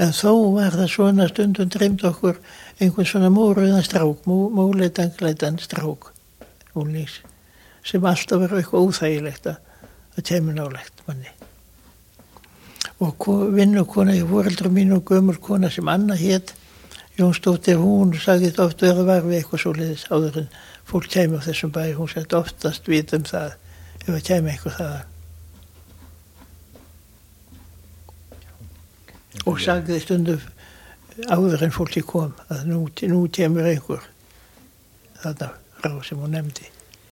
En þó var það svona stundum dreymd okkur einhvern svona mórauðan strák, móleitan strák, úlnings, sem alltaf var eitthvað óþægilegt að kemur nálægt manni. Og vinnukona í foreldrum mínu og gömul kona sem Anna hét, Jónsdóttir, hún sagði þetta oft vera var við eitthvað svoleiðis áður en fólk kemur á þessum bæ, hún sagði oftast vita það ef það kemur eitthvað þaðan. Og sagði stundum áður en fólki kom að nú kemur einhver þarna frá sem hún nefndi.